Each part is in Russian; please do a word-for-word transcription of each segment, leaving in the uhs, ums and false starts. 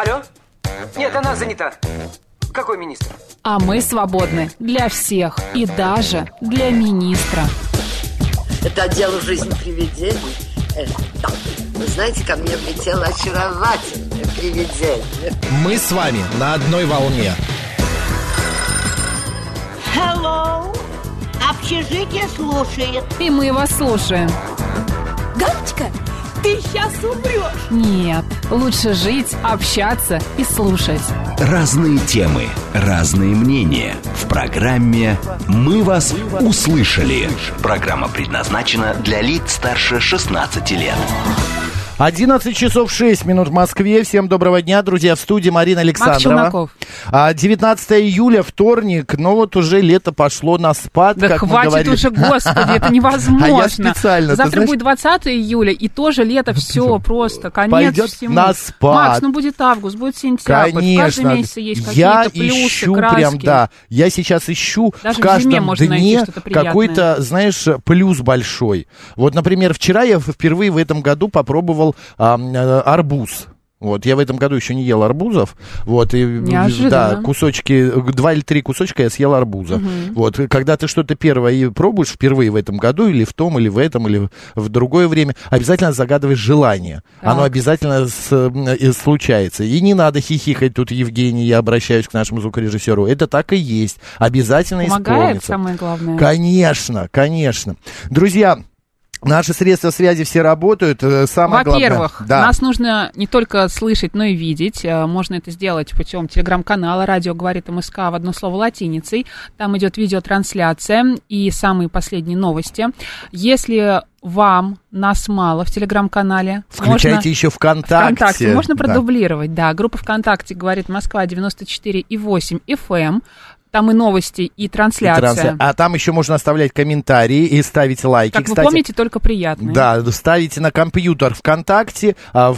Алло? Нет, она занята. Какой министр? А мы свободны для всех и даже для министра. Это отдел «Жизнь привидений». Э, да. Вы знаете, ко мне влетело очаровательное привидение. Мы с вами на одной волне. Hello. Общежитие слушает. И мы вас слушаем. Галочка, ты сейчас умрешь. Нет, лучше жить, общаться и слушать. Разные темы, разные мнения. В программе «Мы вас услышали». Программа предназначена для лиц старше шестнадцати лет. одиннадцать часов шесть минут в Москве. Всем доброго дня, друзья. В студии Марина Александрова. девятнадцатое июля, вторник. Но вот уже лето пошло на спад, да как хватит мы говорили. уже, господи, это невозможно. А я специально. Завтра знаешь, будет двадцатое июля, и тоже лето, все просто, конец пойдет всему. на спад. Макс, ну будет август, будет сентябрь. Конечно. В каждом месяце есть какие-то я плюсы, ищу краски. прям, да. Я сейчас ищу даже в каждом в зиме дне какой-то, знаешь, плюс большой. Вот, например, вчера я впервые в этом году попробовал а, арбуз. Вот, я в этом году еще не ел арбузов. Вот, и, да, кусочки, два или три кусочка я съел арбуза. Угу. Вот, когда ты что-то первое пробуешь впервые в этом году, или в том, или в этом, или в другое время, обязательно загадываешь желание. Так. Оно обязательно с, случается. И не надо хихикать тут, Евгений, я обращаюсь к нашему звукорежиссеру. Это так и есть. Обязательно помогает, исполнится. Самое главное. Конечно, конечно. Друзья, наши средства связи все работают. Самое Во-первых, главное, да. нас нужно не только слышать, но и видеть. Можно это сделать путем телеграм-канала «Радио говорит МСК» в одно слово латиницей. Там идет видеотрансляция и самые последние новости. Если вам нас мало в телеграм-канале, включайте можно... еще ВКонтакте. ВКонтакте можно продублировать, да. да. Группа ВКонтакте «Говорит Москва» девяносто четыре и восемь эф эм. Там и новости, и трансляция. И трансля... А там еще можно оставлять комментарии и ставить лайки. Как Кстати, вы помните, только приятные. Да, ставите на компьютер ВКонтакте,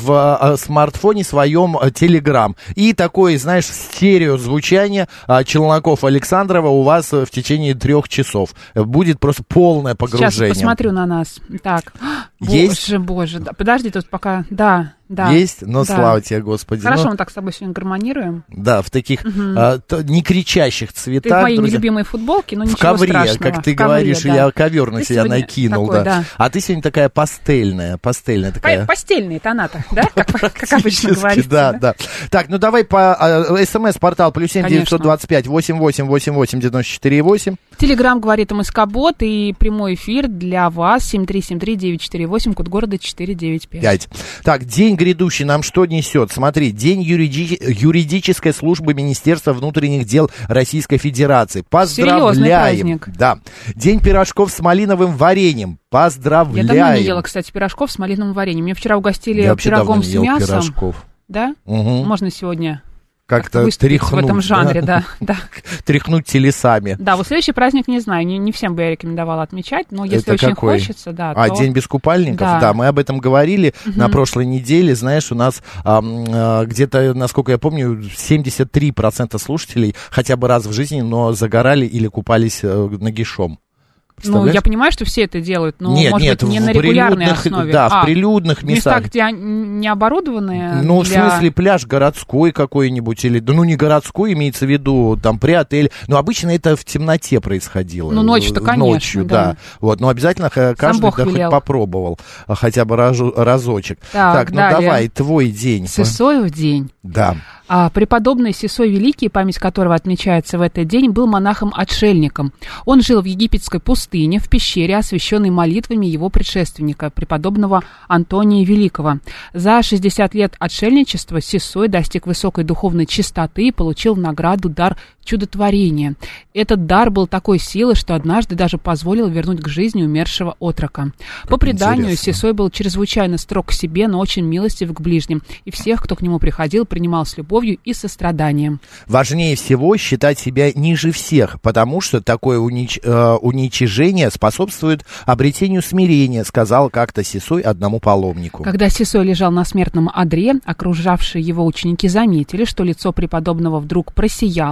в смартфоне своем Телеграм. И такое, знаешь, стереозвучание Челноков Александрова у вас в течение трех часов. Будет просто полное погружение. Сейчас посмотрю на нас. Так, есть? Боже, боже. Да. Подожди, тут пока, да. Да, есть? Ну, да. слава тебе, Господи. Хорошо, ну, мы так с тобой сегодня гармонируем. Да, в таких угу. а, то, не кричащих цветах. Ты в моей друзья. нелюбимой футболке, но в ничего ковре, страшного. как ты в говоришь, ковре, да. я ковер на ты себя накинул. такой, да. Да. А ты сегодня такая пастельная, пастельная такая. Постельные тона-то, да? Как, как обычно говорится. Да, да, да. Так, ну давай по смс-портал плюс семь девятьсот двадцать пять восемьдесят восемь восемьдесят восемь девяносто четыре восемь. Телеграм говорит МСК-бот и прямой эфир для вас семь три семь три девять четыре восемь, код города четыре девять пять. Так, день грядущий нам что несет? Смотри, день юриди... юридической службы Министерства внутренних дел Российской Федерации. Поздравляем. Да. День пирожков с малиновым вареньем. Поздравляем. Я давно не ела, кстати, пирожков с малиновым вареньем. Меня вчера угостили Я пирогом с мясом. Пирожков. Да? Угу. Можно сегодня как-то тряхнуть в этом жанре, да, да. Тряхнуть телесами. Да, вот следующий праздник не знаю, не, не всем бы я рекомендовала отмечать, но если это очень какой? хочется, да. А, то... День без купальников? Да. Да, мы об этом говорили угу. на прошлой неделе. Знаешь, у нас а, а, где-то, насколько я помню, семьдесят три процента слушателей хотя бы раз в жизни, но загорали или купались а, нагишом. Ну, я понимаю, что все это делают, но, нет, может нет, быть, не на регулярной прилюдных, основе. Да, а, в прилюдных местах. Места, где не оборудованные. Ну, для... в смысле, пляж городской какой-нибудь, или, да, ну, не городской, имеется в виду, там, при отеле. Но обычно это в темноте происходило. Ну, ночью-то, конечно, Ночью, да. да. Вот, но обязательно каждый да, хоть попробовал, хотя бы разочек. Так, так ну, далее. Давай, твой день. Сысоев день. Да. А, преподобный Сысой Великий, память которого отмечается в этот день, был монахом-отшельником. Он жил в египетской пустыне, в пещере, освященной молитвами его предшественника, преподобного Антония Великого. За шестьдесят лет отшельничества Сысой достиг высокой духовной чистоты и получил в награду дар чудотворения. Этот дар был такой силы, что однажды даже позволил вернуть к жизни умершего отрока. Как По преданию, интересно. Сысой был чрезвычайно строг к себе, но очень милостив к ближним, и всех, кто к нему приходил, принимал с любовью и состраданием. Важнее всего считать себя ниже всех, потому что такое унич... э, уничижение способствует обретению смирения, сказал как-то Сысой одному паломнику. Когда Сысой лежал на смертном одре, окружавшие его ученики заметили, что лицо преподобного вдруг просияло,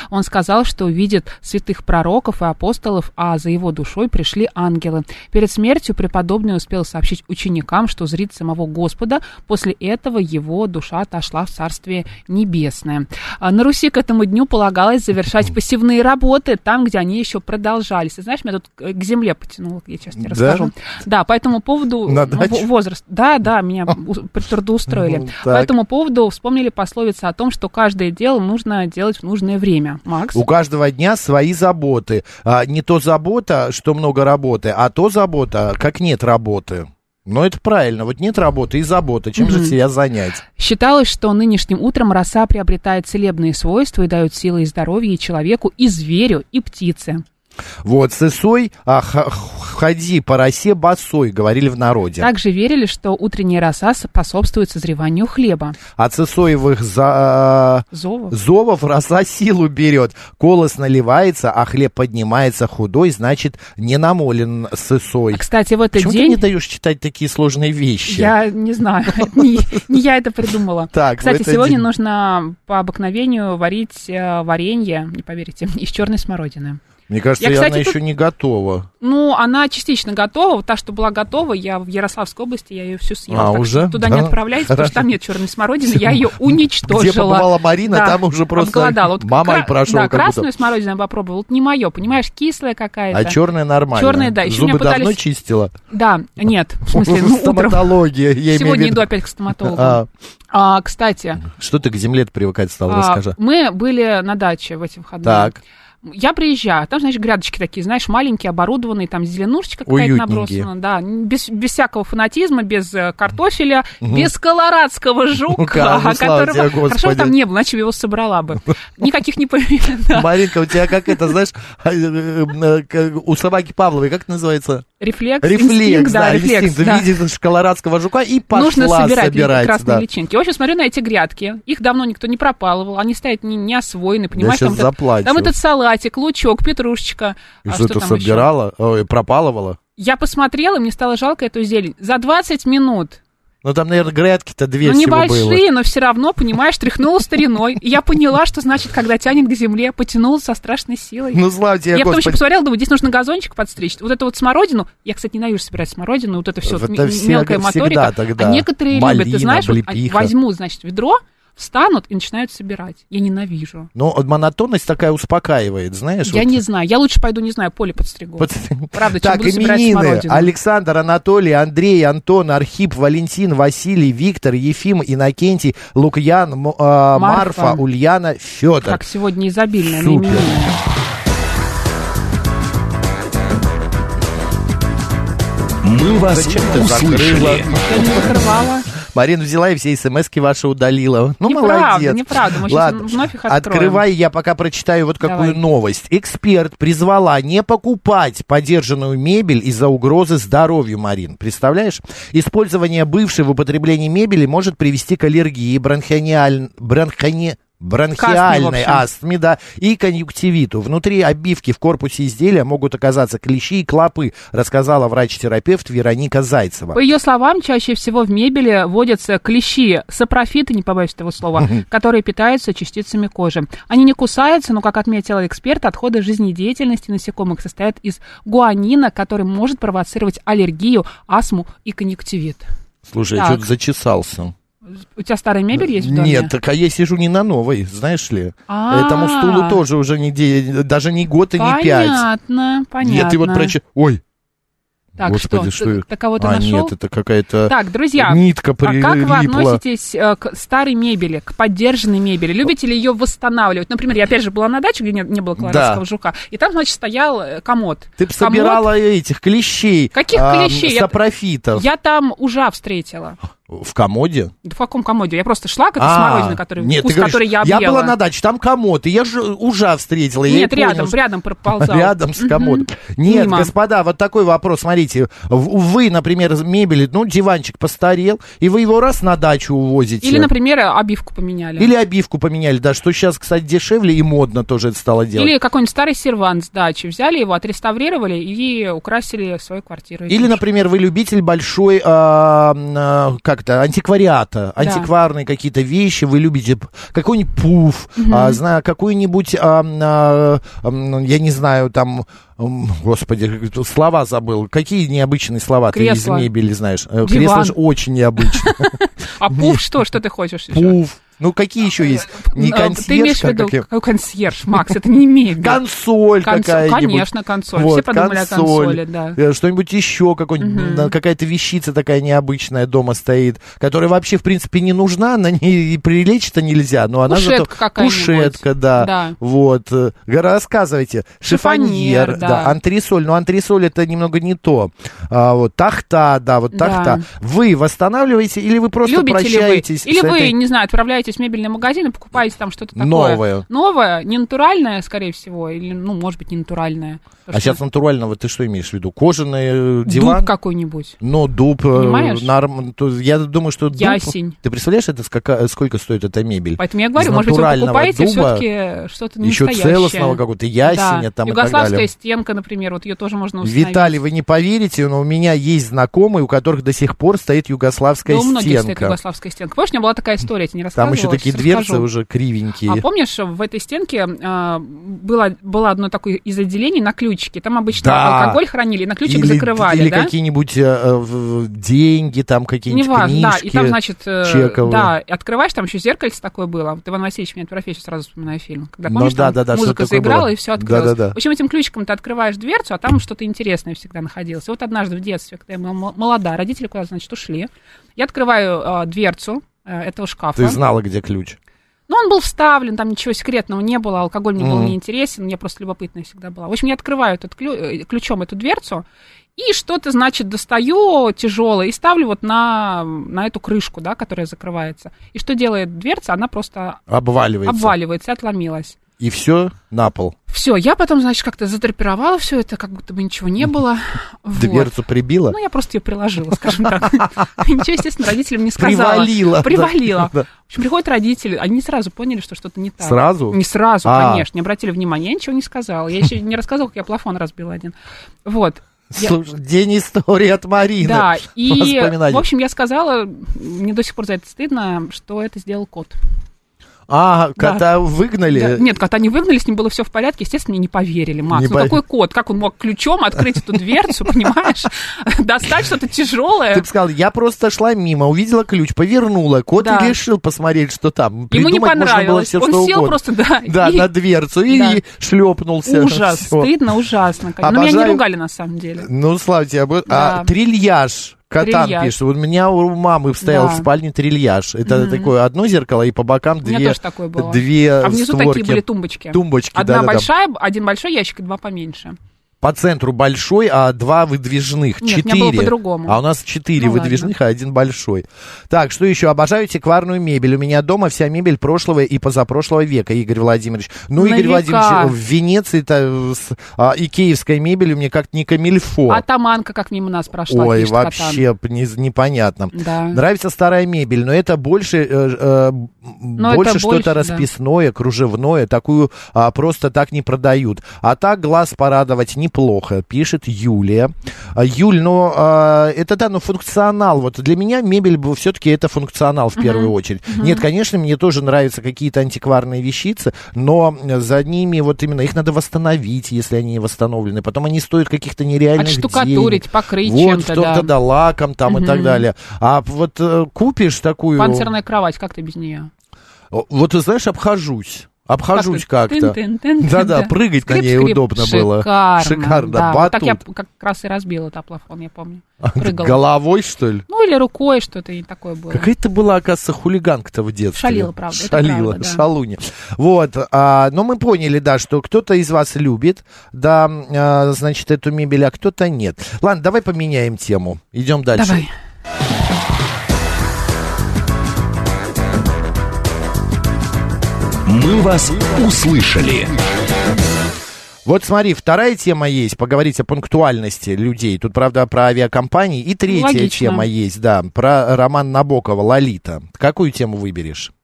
Он сказал, что видит святых пророков и апостолов, а за его душой пришли ангелы. Перед смертью преподобный успел сообщить ученикам, что зрит самого Господа. После этого его душа отошла в Царствие Небесное. На Руси к этому дню полагалось завершать посевные работы там, где они еще продолжались. Ты знаешь, меня тут к земле потянуло, я сейчас тебе расскажу. Да, по этому поводу возраст. Да, да, меня трудоустроили. По этому поводу вспомнили пословицу о том, что каждое дело нужно делать в нужное время. Макс? У каждого дня свои заботы. А, не то забота, что много работы, а то забота, как нет работы. Но это правильно. Вот нет работы и заботы. Чем mm-hmm. же себя занять? Считалось, что нынешним утром роса приобретает целебные свойства и дает силы и здоровье и человеку, и зверю, и птице. Вот, сысой, а, х- ходи по росе босой, говорили в народе. Также верили, что утренняя роса способствует созреванию хлеба. От сысоевых за... зовов. зовов роса силу берет. Колос наливается, а хлеб поднимается худой, значит, не намолен сысой. А, кстати, в этот Почему день... ты не даешь читать такие сложные вещи? Я не знаю, не я это придумала. Кстати, сегодня нужно по обыкновению варить варенье, не поверите, из черной смородины. Мне кажется, я, кстати, она тут... еще не готова. Ну, она частично готова. Та, что была готова, я в Ярославской области, я ее всю съела. А, так уже? Туда да? не отправляйте, потому что там нет черной смородины, я ее уничтожила. Где побывала Марина, да, там уже просто вот мамой кра... прошел. Да, красную смородину я попробовала. Вот не мое, понимаешь, кислая какая-то. А черная нормально. Черная, да. Еще Зубы пытались... давно чистила? Да, нет, в смысле, ну, утром. Стоматология. Сегодня иду опять к стоматологу. А. А, кстати. Что ты к земле привыкать стала, а, расскажи. Мы были на даче в эти выходные. Так. Я приезжаю, там, значит, грядочки такие, знаешь, маленькие, оборудованные, там зеленушечка какая-то набросана, да, без, без всякого фанатизма, без картофеля, угу. без колорадского жука, ну, которого, тебе, хорошо, там не было, иначе его собрала бы. Никаких не поверит. Маринка, у тебя как это, знаешь, у собаки Павловой, как это называется? Рефлекс, рефлекс, инстинкт, да, да, рефлекс, инстинкт. да. Видишь колорадского жука и пошла нужно собирать, собирать красные да. личинки. В общем, смотрю на эти грядки, их давно никто не пропалывал, они стоят не, не освоены, понимаешь? Я сейчас там, заплачу. Этот, там этот салатик, лучок, петрушечка. И а что, что ты собирала, ой, пропалывала? Я посмотрела, мне стало жалко эту зелень. За двадцать минут. Ну, там, наверное, грядки-то две ну, всего было. Ну, небольшие, но все равно, понимаешь, тряхнула стариной. И я поняла, что значит, когда тянет к земле, потянула со страшной силой. Ну, слава тебе, Я Господи. потом еще посмотрела, думаю, здесь нужно газончик подстричь. Вот эту вот смородину, я, кстати, ненавижу собирать смородину, вот это все, это м- все, мелкая моторика. Тогда. А некоторые Малина, любят, ты знаешь, вот, облепиха. возьмут, значит, ведро, встанут и начинают собирать. Я ненавижу. Но монотонность такая успокаивает, знаешь? Я вот. не знаю. Я лучше пойду, не знаю, поле подстригу. Под... Правда, чем так, буду собирать именины. смородину. Александр, Анатолий, Андрей, Антон, Архип, Валентин, Василий, Виктор, Ефим, Иннокентий, Лукьян, М- э, Марфа. Марфа, Ульяна, Федор. Как сегодня изобильно на именины. Мы вас Зачем ты услышали. Я не закрывала. Марина взяла и все смс-ки ваши удалила. Ну, неправда, молодец. Неправда, мы Ладно. сейчас вновь их откроем. Открывай, я пока прочитаю вот какую Давай. новость. Эксперт призвала не покупать подержанную мебель из-за угрозы здоровью, Марин. Представляешь? Использование бывшей в употреблении мебели может привести к аллергии, бронхиаль... бронхоне... бронхиальной астме, да, и конъюнктивиту. Внутри обивки в корпусе изделия могут оказаться клещи и клопы, рассказала врач-терапевт Вероника Зайцева. По ее словам, чаще всего в мебели водятся клещи, сапрофиты, не побоюсь этого слова, которые питаются частицами кожи. Они не кусаются, но, как отметила эксперт, отходы жизнедеятельности насекомых состоят из гуанина, который может провоцировать аллергию, астму и конъюнктивит. Слушай, я что-то зачесался. У тебя старая мебель есть в доме? Нет, так а я сижу не на новой, знаешь ли. А-а-а. Этому стулу тоже уже не, даже не год и не пять. Понятно, понятно. Нет, ты вот прочи... Ой. Так, Господи, что? что Ты, ты кого-то а, нашел? нет, это какая-то так, друзья, нитка прилипла. А как вы относитесь э, к старой мебели, к подержанной мебели? Любите ли ее восстанавливать? Например, я опять же была на даче, где не, не было колорадского да. жука, и там, значит, стоял комод. Ты бы собирала этих клещей. Каких а, клещей? Сапрофитов. Я, я там ужа встретила. В комоде? В каком комоде? Я просто шла к этой смородине, который, нет, вкус, говоришь, который я объела. Я была на даче, там комод, и я же ужа встретила. Нет, я рядом, понял, рядом проползал. Рядом с комодом. Mm-hmm. Нет, Мимо. Господа, вот такой вопрос, смотрите. Вы, например, мебели, ну, диванчик постарел, и вы его раз на дачу увозите. Или, например, обивку поменяли. Или обивку поменяли, да, что сейчас, кстати, дешевле и модно тоже это стало делать. Или какой-нибудь старый сервант с дачи. Взяли его, отреставрировали и украсили свою квартиру. Или, например, вы любитель большой, а, а, как как это, антиквариата, да. антикварные какие-то вещи, вы любите какой-нибудь пуф, угу. а, знаю, какой-нибудь, а, а, а, я не знаю, там, господи, слова забыл, какие необычные слова Кресло. Ты из мебели знаешь? Диван. Кресло же очень необычно. А пуф что? Что ты хочешь? Пуф. Ну, какие еще есть? Не консьерж, ты имеешь в виду, как... какой консьерж, Макс, это не мебель. Консоль Консоль какая-нибудь. Конечно, консоль. Вот, Все подумали консоль. о консоли, да. Что-нибудь еще, какой-нибудь, угу. какая-то вещица такая необычная дома стоит, которая вообще, в принципе, не нужна, на ней и прилечь-то нельзя, но она кушетка зато... какая-нибудь. Кушетка, да. да. Вот. Рассказывайте. Шифоньер, Шифоньер да. да. Антресоль. Но антресоль это немного не то. А, вот. Тахта, да, вот тахта. Да. Вы восстанавливаете или вы просто Любите прощаетесь? Ли вы? Или вы, этой... не знаю, отправляетесь в мебельный магазин и покупаете там что-то такое. Новое. Новое, не натуральное, скорее всего, или, ну, может быть, не натуральное. А что... сейчас натурального ты что имеешь в виду? Кожаный диван? Дуб какой-нибудь. Ну, дуб. Понимаешь? Норм... Я думаю, что дуб... Ясень. Ты представляешь, это сколько, сколько стоит эта мебель? Поэтому я говорю, может быть, вы покупаете все-таки что-то не еще настоящее. целостного какого-то ясеня да. там и так далее. Югославская стенка, например, вот ее тоже можно установить. Виталий, вы не поверите, но у меня есть знакомые, у которых до сих пор стоит югославская да, стенка. Да, у многих стоит югославская стенка. Помнишь, у меня была такая история, я тебе не рассказывала? Там еще такие дверцы расскажу. уже кривенькие. А помнишь, в этой стенке э, было, было одно такое из отделений на ключике. Там обычно да. алкоголь хранили, на ключик или, закрывали, или да? какие-нибудь э, деньги, там какие-нибудь Неважно, книжки, да, и там, значит, э, чековые. Да, и открываешь, там еще зеркальце такое было. Вот Иван Васильевич меняет профессию, сразу вспоминаю фильм. Когда, помнишь, ну, да, там да, да, музыка заиграла, было. и все открылось. Да, да, да. В общем, этим ключиком ты открываешь дверцу, а там что-то интересное всегда находилось. И вот однажды в детстве, когда я была молода, родители куда-то, значит, ушли, я открываю э, дверцу э, этого шкафа. Ты знала, где ключ? Ну, он был вставлен, там ничего секретного не было, алкоголь мне mm. был неинтересен, мне просто любопытная всегда была. В общем, я открываю этот ключ, ключом эту дверцу, и что-то, значит, достаю тяжелое и ставлю вот на, на эту крышку, да, которая закрывается. И что делает дверца? Она просто обваливается, обваливается и отломилась. И все на пол. Все, я потом, значит, как-то задрапировала все это, как будто бы ничего не было. Дверцу вот. прибила? Ну, я просто ее приложила, скажем так. Ничего, естественно, родителям не сказала. Привалила. Привалила. В общем, приходят родители, они сразу поняли, что что-то не так. Сразу? Не сразу, а. конечно, не обратили внимания. Я ничего не сказала. Я еще не рассказывала, как я плафон разбила один. Вот. Слушай, я... день истории от Марины. Да, и, в общем, я сказала, мне до сих пор за это стыдно, что это сделал кот. А, кота да. выгнали? Да. Нет, кота не выгнали, с ним было все в порядке. Естественно, мне не поверили. Макс, не ну по... какой кот? Как он мог ключом открыть эту дверцу, понимаешь? Достать что-то тяжелое. Ты бы сказал, я просто шла мимо, увидела ключ, повернула. Кот и решил посмотреть, что там. Ему не понравилось. Он сел просто, да. Да, на дверцу и шлепнулся. Ужас, стыдно, ужасно. Но меня не ругали, на самом деле. Ну, слава тебе. А трильяж. Катан трильяж. Пишет. Вот у меня у мамы стоял да. в спальне трильяж. Это mm-hmm. такое одно зеркало, и по бокам две, у меня тоже такое было. Две а внизу створки. Такие были тумбочки. Тумбочки, Одна да, большая, да, да. один большой ящик и два поменьше. По центру большой, а два выдвижных. Нет, четыре. У меня было по-другому. А у нас четыре ну, выдвижных, ладно. а один большой. Так, что еще? Обожаю антикварную мебель. У меня дома вся мебель прошлого и позапрошлого века, Игорь Владимирович. Ну, На Игорь века. Владимирович, в Венеции-то с, а, икеевская мебель у меня как-то не камильфо. А таманка как мимо нас прошла. Ой, вообще не, непонятно. Да. Нравится старая мебель, но это больше, э, э, но больше это что-то больше, расписное, да. кружевное. Такую а, просто так не продают. А так глаз порадовать неплохо, пишет Юлия. Юль, ну, э, это да, но функционал. Вот для меня мебель все-таки это функционал в первую uh-huh. очередь. Uh-huh. Нет, конечно, мне тоже нравятся какие-то антикварные вещицы, но за ними вот именно их надо восстановить, если они не восстановлены. Потом они стоят каких-то нереальных денег. Отштукатурить, покрыть вот, чем-то, в том-то, да. да, лаком там uh-huh. и так далее. А вот э, купишь такую... Панцирная кровать, как ты без нее? Вот, ты знаешь, обхожусь. Обхожусь как как-то. Да-да, прыгать скрип, на ней скрип. удобно Шикарно, было. Шикарно. Да. Батут. Вот так я как раз и разбила этот плафон, я помню. Прыгала. Головой, что ли? Ну, или рукой что-то и такое было. Какая-то была, оказывается, хулиганка-то в детстве. Шалила, правда. Шалила, правда, да. шалуня. Вот. А, но мы поняли, да, что кто-то из вас любит, да, а, значит, эту мебель, а кто-то нет. Ладно, давай поменяем тему. Идем дальше. Давай. Мы вас услышали. Вот смотри, вторая тема есть, поговорить о пунктуальности людей. Тут, правда, про авиакомпании. И третья Логично. тема есть, да, про роман Набокова «Лолита». Какую тему выберешь?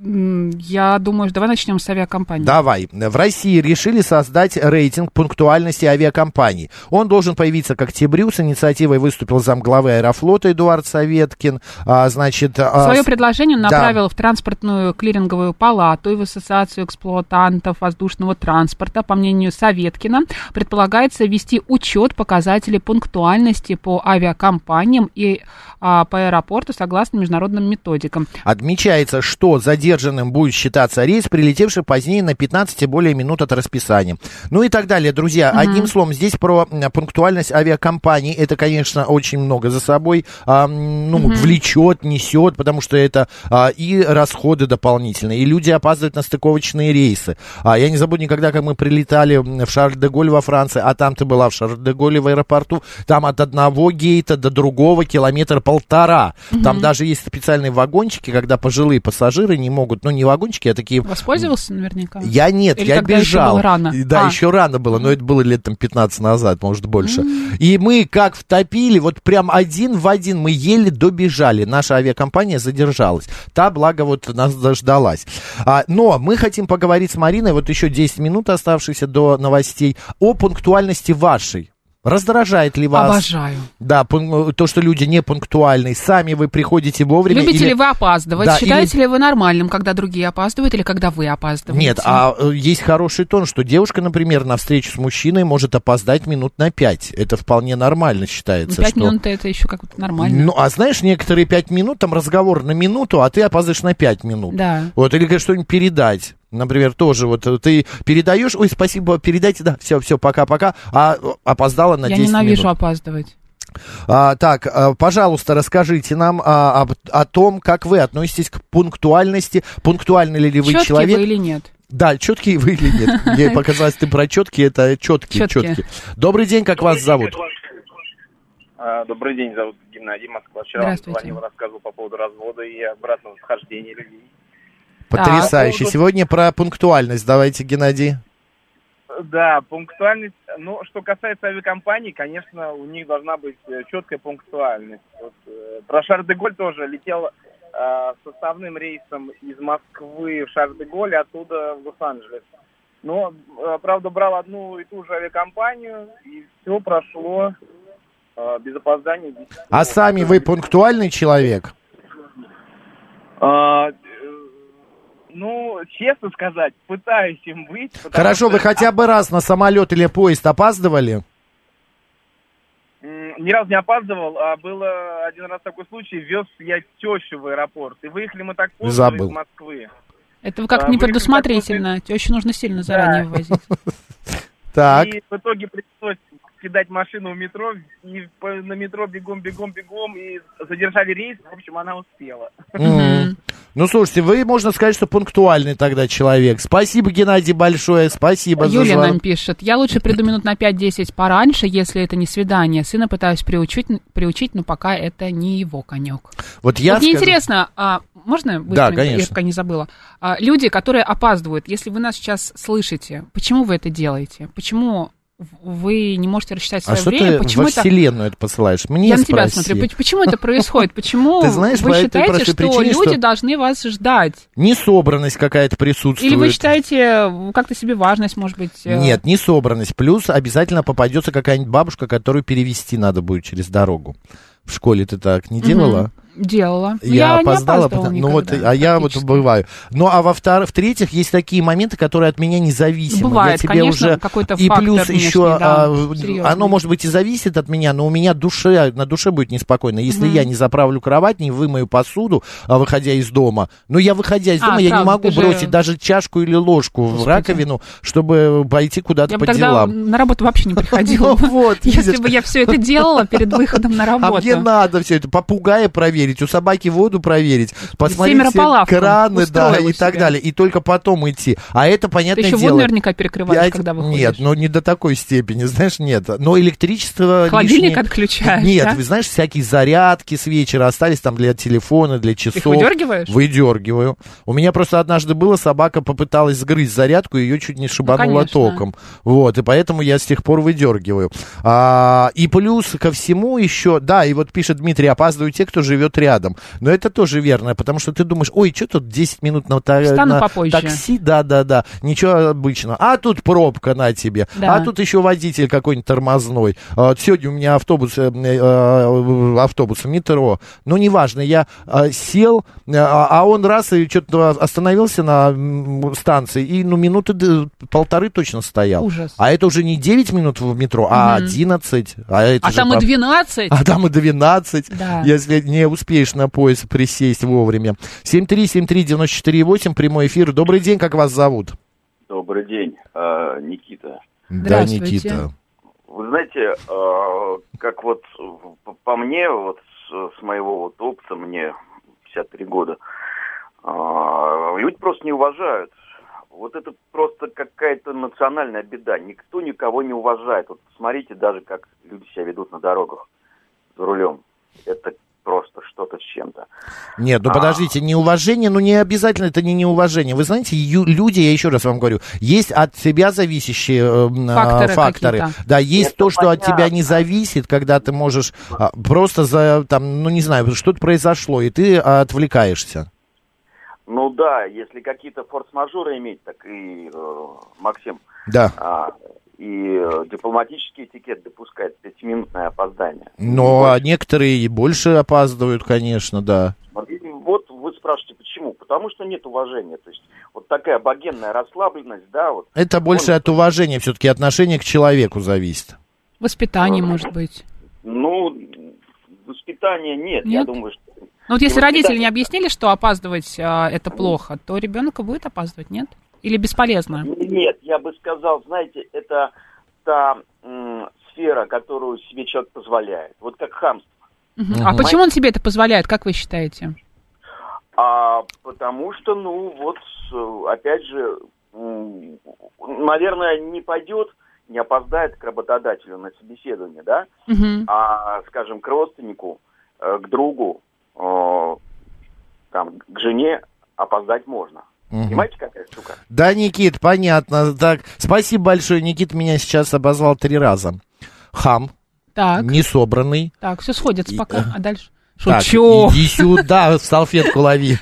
Я думаю, давай начнем с авиакомпании. Давай. В России решили создать рейтинг пунктуальности авиакомпаний. Он должен появиться к октябрю. С инициативой выступил замглавы Аэрофлота Эдуард Саветкин. А, значит, Свое а... предложение он да. направил в транспортную клиринговую палату и в Ассоциацию эксплуатантов воздушного транспорта. По мнению Саветкина, предполагается ввести учет показателей пунктуальности по авиакомпаниям и а, по аэропорту согласно международным методикам. Отмечается, что задерживание Задержанным будет считаться рейс, прилетевший позднее на пятнадцать и более минут от расписания. Ну и так далее, друзья. Mm-hmm. Одним словом, здесь про пунктуальность авиакомпаний. Это, конечно, очень много за собой а, ну, mm-hmm. влечет, несет, потому что это а, и расходы дополнительные, и люди опаздывают на стыковочные рейсы. А, я не забуду никогда, как мы прилетали в Шарль-де-Голль во Франции, а там ты была в Шарль-де-Голле в аэропорту, там от одного гейта до другого километра полтора. Mm-hmm. Там даже есть специальные вагончики, когда пожилые пассажиры не могут могут, ну, не вагончики, а такие... Воспользовался наверняка? Я нет, Или я бежал. Еще было рано? Да, а. еще рано было, но это было лет там пятнадцать назад, может, больше. Mm. И мы как втопили, вот прям один в один, мы еле добежали. Наша авиакомпания задержалась. Та, благо, вот нас дождалась. А, но мы хотим поговорить с Мариной, вот еще десять минут оставшиеся до новостей, о пунктуальности вашей. Раздражает ли вас? Обожаю. Да, то, что люди не пунктуальны. Сами вы приходите вовремя. Любите или... ли вы опаздывать? Да, Считаете или... ли вы нормальным, когда другие опаздывают, или когда вы опаздываете? Нет, а есть хороший тон, что девушка, например, на встречу с мужчиной может опоздать минут на пять. Это вполне нормально считается. Пять что... минут это еще как-то нормально. Ну, а знаешь, некоторые пять минут, там разговор на минуту, а ты опаздываешь на пять минут. Да. Вот, или что-нибудь передать. Например, тоже вот ты передаешь, ой, спасибо, передайте, да, все, все, пока-пока, а опоздала на десять минут. Я ненавижу опаздывать. А, так, а, пожалуйста, расскажите нам а, об, о том, как вы относитесь к пунктуальности, пунктуальный ли вы Четкий человек. Вы или нет? Да, четкий вы или нет. Мне показалось, ты про четкий, это четкий, четкий. Добрый день, как вас зовут? Добрый день, зовут Геннадий, Москва. Вчера вам звонил, рассказывал по поводу развода и обратного восхождения людей. Потрясающе. Так. Сегодня про пунктуальность. Давайте, Геннадий. Да, пунктуальность. Ну, что касается авиакомпаний, конечно, у них должна быть четкая пунктуальность. Вот, э, про Шарль-де-Голль тоже летел э, составным рейсом из Москвы в Шарль-де-Голль, оттуда в Лос-Анджелес. Но, э, правда, брал одну и ту же авиакомпанию, и все прошло э, без опоздания. А сами вы пунктуальный человек? А, Ну, честно сказать, пытаюсь им быть. Хорошо, что... вы хотя бы раз на самолет или поезд опаздывали? Ни разу не опаздывал, а был один раз такой случай, вез я тещу в аэропорт, и выехали мы так поздно из Москвы. Это как-то а, непредусмотрительно, тещу нужно сильно заранее да. вывозить. Так. И в итоге пришлось кидать машину в метро, и на метро бегом, бегом, бегом, и задержали рейс, в общем, она успела. Mm-hmm. Ну, слушайте, вы, можно сказать, что пунктуальный тогда человек. Спасибо, Геннадий, большое, спасибо Юлия за звонок. нам пишет, я лучше приду минут на пять-десять пораньше, если это не свидание. Сына пытаюсь приучить, приучить, но пока это не его конек. Вот я вот мне скажу... интересно, а, можно быстренько, да, конечно. я пока не забыла. А, люди, которые опаздывают, если вы нас сейчас слышите, почему вы это делаете? Почему... Вы не можете рассчитать свое а время. А что ты почему во это... вселенную это посылаешь? Мне Я спроси. на тебя смотрю. Почему это происходит? Почему ты знаешь, вы считаете, что причине, люди что должны вас ждать? Несобранность какая-то присутствует. Или вы считаете, как-то себе важность, может быть? Нет, несобранность. Плюс обязательно попадется какая-нибудь бабушка, которую перевести надо будет через дорогу. В школе ты так не делала? Угу. Делала. Я, я опоздала, потому, ну вот, а я вот бываю. Ну, а во-вторых, в-третьих, есть такие моменты, которые от меня независимы. Бывает, я тебе конечно, уже... какой-то и фактор плюс внешний, еще, да, а, оно, может быть, и зависит от меня, но у меня душе, на душе будет неспокойно. Если mm-hmm. я не заправлю кровать, не вымою посуду, выходя из дома, ну, я, выходя из дома, а, я правда, не могу бросить же... даже чашку или ложку Господи. в раковину, чтобы пойти куда-то я по бы тогда делам. на работу вообще не приходила. Если бы я все это делала перед выходом на работу. А мне надо все это, попугая проверить, у собаки воду проверить, посмотреть все краны, да, и так далее, и только потом идти. А это, понятное дело... Ты еще воду наверняка перекрываешь, я... когда выходишь. Нет, но не до такой степени, знаешь, нет. Но электричество... Холодильник лишнее... отключаешь, Нет, да? вы знаешь, всякие зарядки с вечера остались там для телефона, для часов. Ты их выдергиваешь? Выдергиваю. У меня просто однажды было, собака попыталась сгрызть зарядку, ее чуть не шибануло ну, током. Вот, и поэтому я с тех пор выдергиваю. А, и плюс ко всему еще, да, и вот пишет Дмитрий, опаздывают те, кто живет живет рядом. Но это тоже верно, потому что ты думаешь, ой, что тут десять минут на, та- на такси, да-да-да, ничего обычного. А тут пробка на тебе, да. А тут еще водитель какой-нибудь тормозной. А, сегодня у меня автобус, э, э, автобус, метро, ну, неважно, я э, сел, э, а он раз и что-то остановился на станции, и, ну, минуты полторы точно стоял. Ужас. А это уже не девять минут в метро, а угу. одиннадцать. А, это а там и двенадцать. А там и двенадцать, да. Если не успеешь на поезд присесть вовремя. семь три семь три девять четыре восемь, прямой эфир. Добрый день, как вас зовут? Добрый день, а, Никита. Да, Никита. Вы знаете, а, как вот по мне, вот с, с моего вот опыта, мне пятьдесят три года, а, люди просто не уважают. Вот это просто какая-то национальная беда. Никто никого не уважает. Вот посмотрите даже, как люди себя ведут на дорогах за рулем. Это просто что-то с чем-то. Нет, ну а... подождите, неуважение, ну не обязательно это не неуважение. Вы знаете, ю- люди, я еще раз вам говорю, есть от себя зависящие э, факторы. факторы. Да, есть это то, что понятно. От тебя не зависит, когда ты можешь а, просто за, там, ну не знаю, что-то произошло, и ты а, отвлекаешься. Ну да, если какие-то форс-мажоры иметь, так и э, Максим. Да. А, и э, дипломатический этикет допускает пятиминутное опоздание. Но а некоторые и больше опаздывают, конечно, да. Вот вы спрашиваете, почему? Потому что нет уважения. То есть вот такая богемная расслабленность, да. Вот, это больше он... от уважения, все-таки отношение к человеку зависит. Воспитание, может быть. Ну, воспитания нет, нет? Я думаю, что... Ну вот если родители не объяснили, что опаздывать а, это плохо, то ребенок будет опаздывать, нет? Или бесполезно? Нет, я бы сказал, знаете, это та м, сфера, которую себе человек позволяет. Вот как хамство. Угу. Угу. А почему он себе это позволяет, как вы считаете? А, потому что, ну вот, опять же, наверное, не пойдет, не опоздает к работодателю на собеседование, да? Угу. А, скажем, к родственнику, к другу, там, к жене опоздать можно. Угу. Понимаете, какая штука? Да, Никит, понятно. Так, спасибо большое. Никит меня сейчас обозвал три раза. Хам. Так. Несобранный. Так, все сходится пока. А дальше? Шучу. Так, иди сюда, салфетку лови.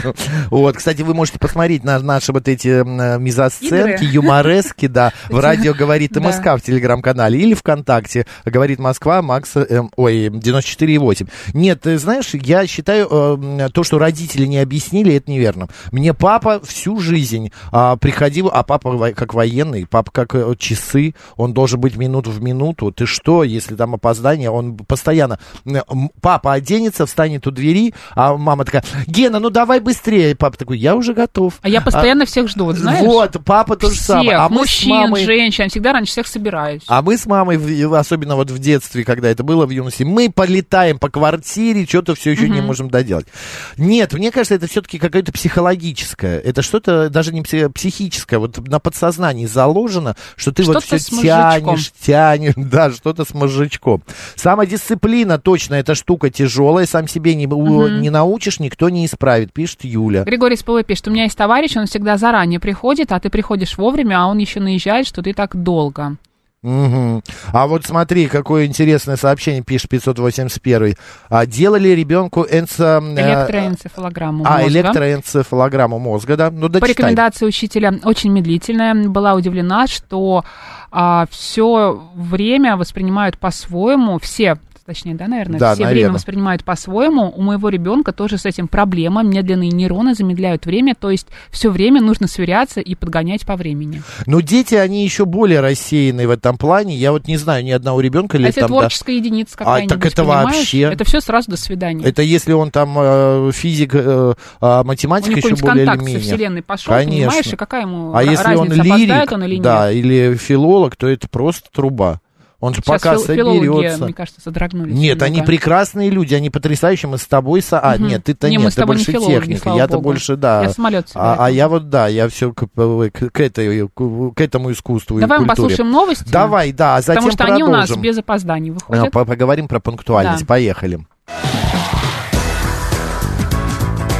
Вот, кстати, вы можете посмотреть на наши вот эти мизосценки, юморески, да, в радио «Говорит МСК» в телеграм-канале или ВКонтакте «Говорит Москва», Макс, э, ой, девяносто четыре и восемь. Нет, ты знаешь, я считаю, э, то, что родители не объяснили, это неверно. Мне папа всю жизнь э, приходил, а папа как военный, папа как э, часы, он должен быть минуту в минуту. Ты что, если там опоздание, он постоянно, э, папа оденется, встанет у двери, а мама такая: Гена, ну давай быстрее. Папа такой: я уже готов. А я постоянно а, всех жду, вот, знаешь? Вот, папа то же самое. А мужчин, мамой... женщин, всегда раньше всех собираюсь. А мы с мамой, особенно вот в детстве, когда это было, в юности, мы полетаем по квартире, что-то все еще uh-huh. не можем доделать. Нет, мне кажется, это все-таки какое-то психологическое. Это что-то даже не психическое, вот на подсознании заложено, что ты что-то вот все тянешь, тянешь, да, что-то с мозжечком. Самодисциплина, точно, эта штука тяжелая. Сам себе не, угу. не научишь, никто не исправит, пишет Юля. Григорий Спилой пишет: у меня есть товарищ, он всегда заранее приходит, а ты приходишь вовремя, а он еще наезжает, что ты так долго. Угу. А вот смотри, какое интересное сообщение пишет пятьсот восемьдесят один. А, делали ребенку энцо... электроэнцефалограмму а, мозга. электроэнцефалограмму мозга, да? Ну, по рекомендации учителя, очень медлительная. Была удивлена, что а, все время воспринимают по-своему, все... Точнее, да, наверное, да, все наверное. время воспринимают по-своему. У моего ребенка тоже с этим проблема. Медленные нейроны замедляют время, то есть все время нужно сверяться и подгонять по времени. Но дети, они еще более рассеянные в этом плане. Я вот не знаю ни одного ребенка. А если там, творческая да... единица какая-нибудь, а, так это понимаешь? Вообще... Это все сразу до свидания. Это если он там э, физик, э, э, математик еще более или менее. Со Вселенной пошел, конечно. Понимаешь, и какая ему а разница, если он лирик, опоздает он или нет. Да, или филолог, то это просто труба. Он же сейчас пока фил- соберется. Филологи, мне кажется, содрогнулись. Нет, немного. они прекрасные люди, они потрясающие, мы с тобой... Со... А, угу. нет, ты-то не, нет, мы с ты тобой больше не филологи, техника, слава я-то Богу. больше, да. Я самолет а, а я вот, да, я все к, к, к, этой, к, к этому искусству Давай и культуре. мы послушаем новости. Давай, да, а затем потому что продолжим. Они у нас без опозданий выходят. А, поговорим про пунктуальность, да. Поехали.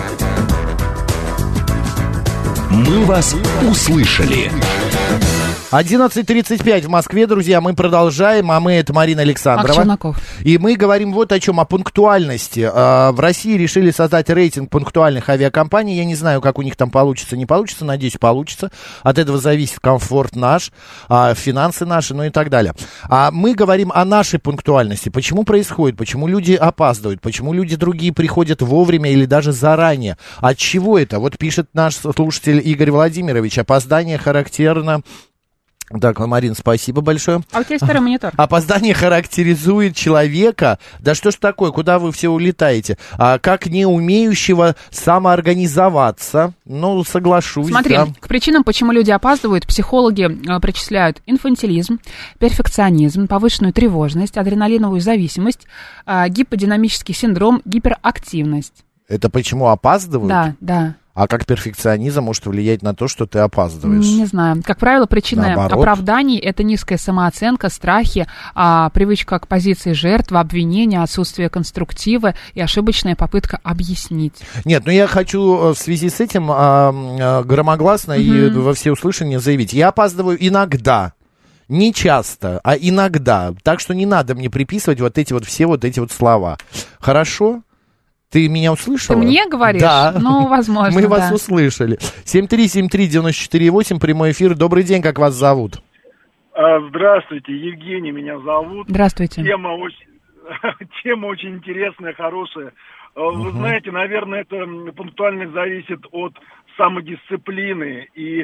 Мы вас услышали. одиннадцать тридцать пять в Москве, друзья, мы продолжаем, а мы, это Марина Александрова. И мы говорим вот о чем, о пунктуальности. В России решили создать рейтинг пунктуальных авиакомпаний. Я не знаю, как у них там получится, не получится, надеюсь, получится. От этого зависит комфорт наш, финансы наши, ну и так далее. А мы говорим о нашей пунктуальности. Почему происходит, почему люди опаздывают, почему люди другие приходят вовремя или даже заранее. От чего это? Вот пишет наш слушатель Игорь Владимирович, опоздание характерно... Так, Марин, спасибо большое. А у тебя есть второй монитор. Опоздание характеризует человека, да что ж такое, куда вы все улетаете, а, как не умеющего самоорганизоваться. Ну, соглашусь. Смотри, да. К причинам, почему люди опаздывают, психологи а, причисляют инфантилизм, перфекционизм, повышенную тревожность, адреналиновую зависимость, а, гиподинамический синдром, гиперактивность. Это почему опаздывают? Да, да. А как перфекционизм может влиять на то, что ты опаздываешь? Не знаю. Как правило, причина Наоборот. оправданий – это низкая самооценка, страхи, а, привычка к позиции жертвы, обвинения, отсутствие конструктива и ошибочная попытка объяснить. Нет, ну я хочу в связи с этим а, а, громогласно угу. и во всеуслышание заявить. Я опаздываю иногда. Не часто, а иногда. Так что не надо мне приписывать вот эти вот все вот эти вот слова. Хорошо? Ты меня услышала? Ты мне говоришь? Да. Ну, возможно, Мы да. вас услышали. семь три семь три девять четыре восемь, прямой эфир. Добрый день, как вас зовут? Здравствуйте, Евгений меня зовут. Здравствуйте. Тема очень, тема очень интересная, хорошая. Вы угу. знаете, наверное, это пунктуальность зависит от самодисциплины. И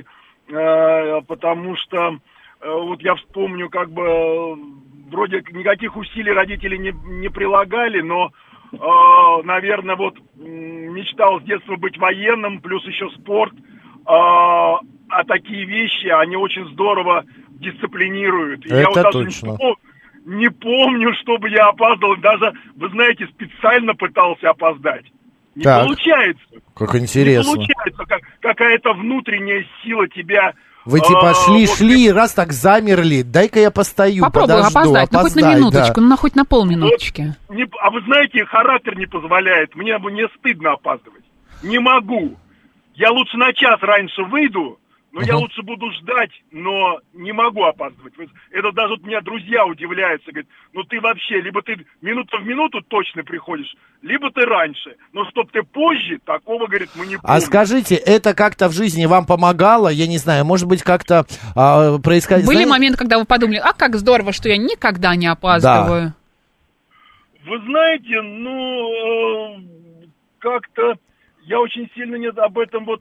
э, потому что э, вот я вспомню, как бы вроде никаких усилий родители не, не прилагали, но Uh, наверное, вот мечтал с детства быть военным, плюс еще спорт. Uh, а такие вещи, они очень здорово дисциплинируют. И это я вот даже точно. Не, пом- не помню, чтобы я опаздывал. Даже, вы знаете, специально пытался опоздать. Не так. получается. Как интересно. Не получается. Как, какая-то внутренняя сила тебя... Вы типа шли, а, шли, вот, раз так замерли, дай-ка я постою, попробуй подожду, опоздать, ну хоть на минуточку, да. ну хоть на полминуточки. Вот, не, а вы знаете, характер не позволяет, мне, мне стыдно опаздывать. Не могу. Я лучше на час раньше выйду, но uh-huh. я лучше буду ждать, но не могу опаздывать. Это даже вот меня друзья удивляются, говорят, ну ты вообще, либо ты минута в минуту точно приходишь, либо ты раньше. Но чтоб ты позже, такого, говорит, мы не помним. А скажите, это как-то в жизни вам помогало? Я не знаю, может быть, как-то а, происходило... Были знаете... моменты, когда вы подумали, а как здорово, что я никогда не опаздываю. Да. Вы знаете, ну, э, как-то... Я очень сильно не, об этом вот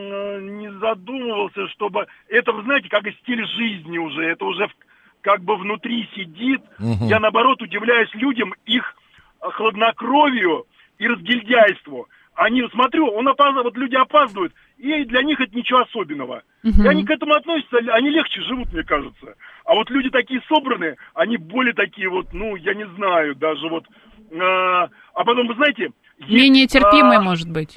не задумывался, чтобы... Это, вы знаете, как и стиль жизни уже. Это уже как бы внутри сидит. Угу. Я, наоборот, удивляюсь людям, их хладнокровию и разгильдяйству. Они, смотрю, он опаздывает, вот люди опаздывают, и для них это ничего особенного. Угу. И они к этому относятся, они легче живут, мне кажется. А вот люди такие собранные, они более такие вот, ну, я не знаю, даже вот... Э, а потом, вы знаете... Менее есть, терпимые, а, может быть.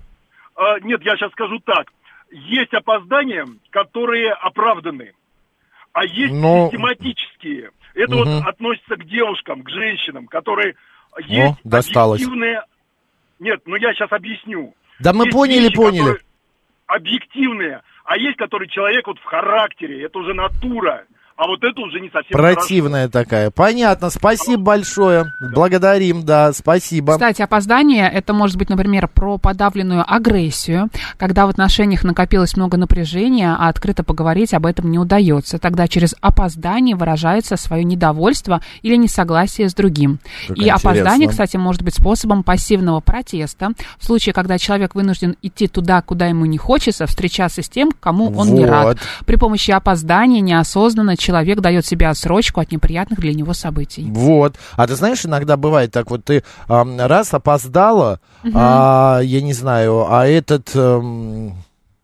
А, нет, я сейчас скажу так. Есть опоздания, которые оправданы, а есть Но... систематические. Это угу. вот относится к девушкам, к женщинам, которые... Есть О, досталось. Объективные... Нет, ну я сейчас объясню. Да мы есть поняли, вещи, поняли. Объективные, а есть, которые человек вот в характере, это уже натура. А вот это уже не совсем противная хорошо. Такая. Понятно, спасибо большое. Благодарим, да, спасибо. Кстати, опоздание, это может быть, например, про подавленную агрессию, когда в отношениях накопилось много напряжения, а открыто поговорить об этом не удается. Тогда через опоздание выражается свое недовольство или несогласие с другим. Как И интересно. Опоздание, кстати, может быть способом пассивного протеста. В случае, когда человек вынужден идти туда, куда ему не хочется, встречаться с тем, кому он вот. не рад. При помощи опоздания неосознанно человек дает себе отсрочку от неприятных для него событий. Вот. А ты знаешь, иногда бывает так, вот ты а, раз опоздала, угу. а, я не знаю, а этот, а, ну,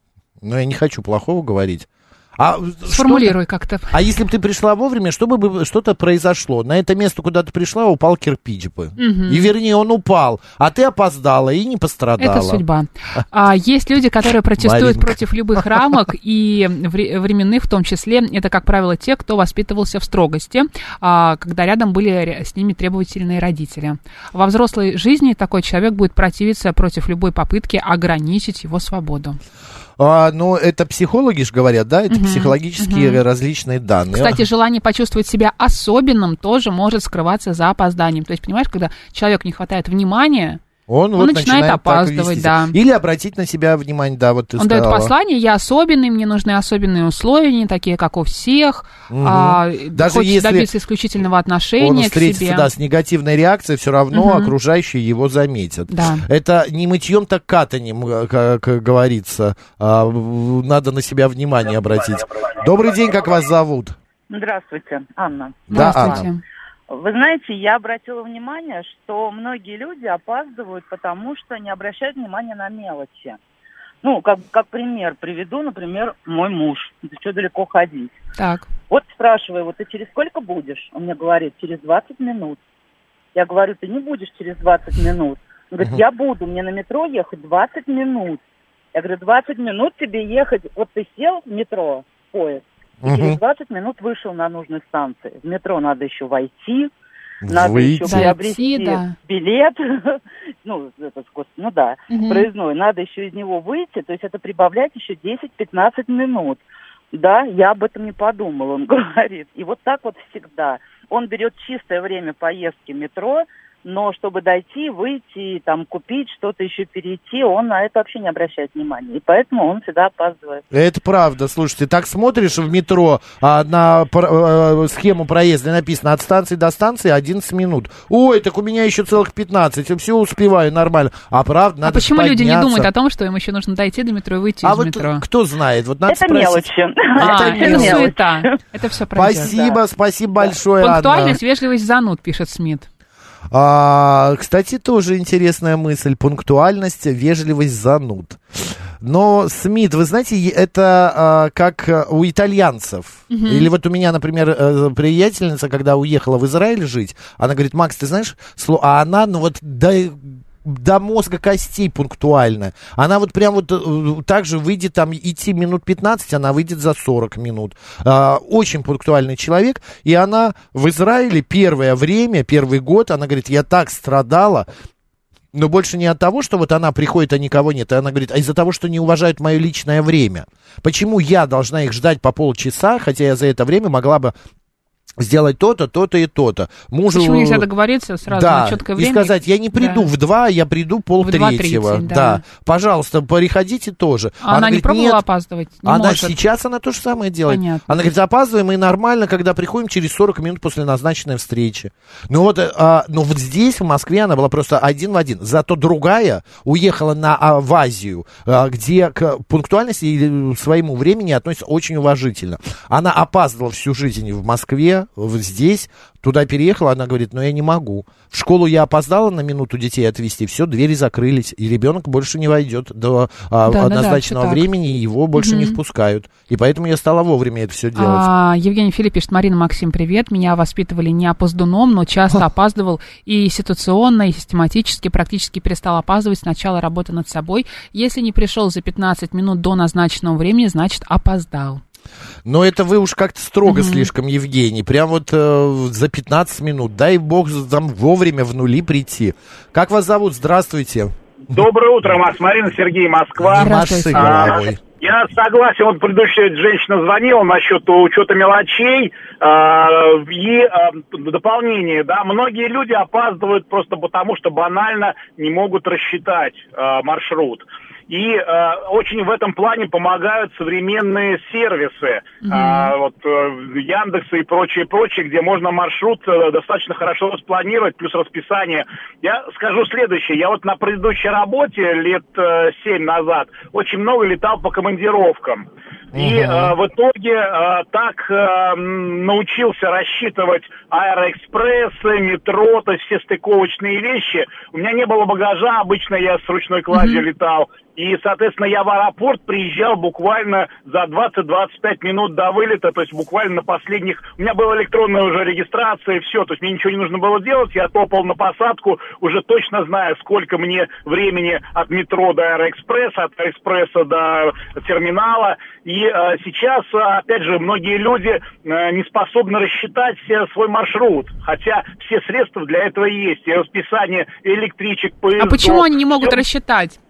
я не хочу плохого говорить. А сформулируй как-то. А если бы ты пришла вовремя, чтобы бы что-то произошло? На это место, куда ты пришла, упал кирпич бы. Угу. И вернее, он упал, а ты опоздала и не пострадала. Это судьба. А, есть люди, которые протестуют Маринка. против любых рамок и временных в том числе. Это, как правило, те, кто воспитывался в строгости, а, когда рядом были с ними требовательные родители. Во взрослой жизни такой человек будет противиться против любой попытки ограничить его свободу. А, ну, это психологи же говорят, да? Это угу, психологические угу. различные данные. Кстати, желание почувствовать себя особенным тоже может скрываться за опозданием. То есть, понимаешь, когда человеку не хватает внимания, Он, он вот начинает, начинает опаздывать, да. Или обратить на себя внимание, да, вот ты Он сказала. дает послание, я особенный, мне нужны особенные условия, не такие, как у всех. Угу. А, Даже хочет если добиться исключительного отношения он встретится, к себе. Да, с негативной реакцией, все равно угу. окружающие его заметят. Да. Это не мытьем, так катанем, как говорится. А, надо на себя внимание обратить. Добрый день, как вас зовут? Здравствуйте, Анна. Да, Здравствуйте. Анна. Вы знаете, я обратила внимание, что многие люди опаздывают, потому что не обращают внимания на мелочи. Ну, как, как пример приведу, например, мой муж. Да что далеко ходить. Так. Вот спрашиваю, вот ты через сколько будешь? Он мне говорит, через двадцать минут. Я говорю, ты не будешь через двадцать минут. Он говорит, я буду, мне на метро ехать двадцать минут. Я говорю, двадцать минут тебе ехать, вот ты сел в метро, в поезд, и uh-huh. через двадцать минут вышел на нужной станции. В метро надо еще войти, надо Выйти. еще приобрести да. билет, ну, это, ну да, uh-huh. проездной, надо еще из него выйти, то есть это прибавлять еще десять-пятнадцать минут. Да, я об этом не подумал, он говорит. И вот так вот всегда. Он берет чистое время поездки в метро, но чтобы дойти, выйти, там, купить, что-то еще перейти, он на это вообще не обращает внимания. И поэтому он всегда опаздывает. Это правда. Слушайте, так смотришь в метро, а на а, схему проезда написано от станции до станции одиннадцать минут. Ой, так у меня еще целых пятнадцать. Все успеваю нормально. А правда, надо А почему подняться. Люди не думают о том, что им еще нужно дойти до метро и выйти а из вот метро? Кто знает? Вот надо это спросить. мелочи. А, это это суета. Это все пройдет. Спасибо, да. спасибо большое, Пунктуальность, Анна. вежливость, зануд, пишет Смит. А, кстати, тоже интересная мысль. Пунктуальность, вежливость, зануд. Но, Смит, вы знаете, это а, как у итальянцев. Uh-huh. Или вот у меня, например, приятельница, когда уехала в Израиль жить, она говорит, Макс, ты знаешь, а она, ну вот, да... до мозга костей пунктуально. Она вот прям вот э, так же выйдет там идти минут пятнадцать, она выйдет за сорок минут. Э, очень пунктуальный человек. И она в Израиле первое время, первый год, она говорит, я так страдала, но больше не от того, что вот она приходит, а никого нет. И она говорит, а из-за того, что не уважают мое личное время. Почему я должна их ждать по полчаса, хотя я за это время могла бы сделать то-то, то-то и то-то. Мужу... Почему нельзя договориться сразу да, на четкое время? И сказать, я не приду да. в два, я приду полтретьего. Да. да. Пожалуйста, приходите тоже. А она, она говорит, не пробовала нет, опаздывать? Не она может. Сейчас она то же самое делает. Понятно. Она говорит, опаздываем, и нормально, когда приходим через сорок минут после назначенной встречи. Ну вот, а, ну вот здесь, в Москве, она была просто один в один. Зато другая уехала на, а, в Азию, а, где к пунктуальности и своему времени относится очень уважительно. Она опаздывала всю жизнь в Москве, здесь, туда переехала, она говорит, ну я не могу. В школу я опоздала на минуту детей отвезти, все, двери закрылись, и ребенок больше не войдет до а, да, назначенного да, да, времени, и его больше угу. не впускают. И поэтому я стала вовремя это все делать. А, Евгений Филипп пишет, Марина, Максим, привет. Меня воспитывали не опоздуном, но часто опаздывал и ситуационно, и систематически, практически перестал опаздывать с начала работы над собой. Если не пришел за пятнадцать минут до назначенного времени, значит опоздал. Но это вы уж как-то строго mm-hmm. слишком, Евгений. Прям вот э, за пятнадцать минут. Дай бог там вовремя в нули прийти. Как вас зовут? Здравствуйте. Доброе утро, Макс, Марина, Сергей, Москва. Маши головой. Я согласен, вот предыдущая женщина звонила насчет учета мелочей э, и э, дополнения, да, многие люди опаздывают просто потому, что банально не могут рассчитать э, маршрут. И э, очень в этом плане помогают современные сервисы, mm-hmm. э, вот э, Яндекс и прочее, прочее, где можно маршрут э, достаточно хорошо распланировать, плюс расписание. Я скажу следующее. Я вот на предыдущей работе лет э, семь назад очень много летал по командировкам. Mm-hmm. И э, в итоге э, так э, научился рассчитывать аэроэкспрессы, метро, то есть все стыковочные вещи. У меня не было багажа, обычно я с ручной кладью mm-hmm. летал. И, соответственно, я в аэропорт приезжал буквально за двадцать-двадцать пять минут до вылета, то есть буквально на последних... У меня была электронная уже регистрация, и все, то есть мне ничего не нужно было делать, я топал на посадку, уже точно зная, сколько мне времени от метро до аэроэкспресса, от аэроэкспресса до терминала. И э, сейчас, опять же, многие люди э, не способны рассчитать свой маршрут, хотя все средства для этого есть, и расписание электричек, поездов. А почему они не могут все... рассчитать?